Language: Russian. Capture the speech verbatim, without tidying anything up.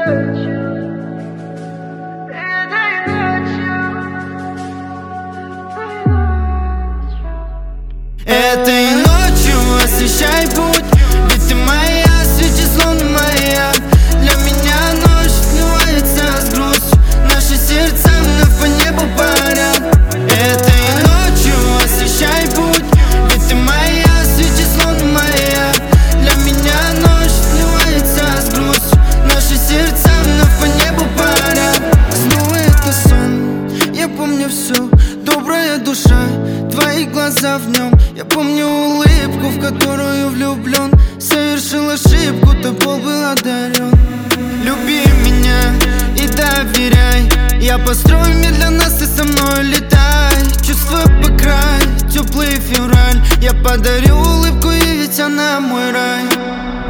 Этой ночью освещай путь, ведь ты моя, свети словно моя. Для меня ночь сливается с грустью, наши сердца вновь по небу парят. Этой ночью освещай путь, ведь ты моя, свети словно моя. Для меня ночь сливается с грустью, наши сердца вновь по небу парят. Снова это сон, я помню все, добрая душа, твои глаза в нем. Я помню улыбку, в которую влюблен. Совершил ошибку, то пол был одарен. Люби меня и доверяй, я построю мир для нас, ты со мной летай. Чувствую по край, теплый февраль, я подарю улыбку, и ведь она мой рай.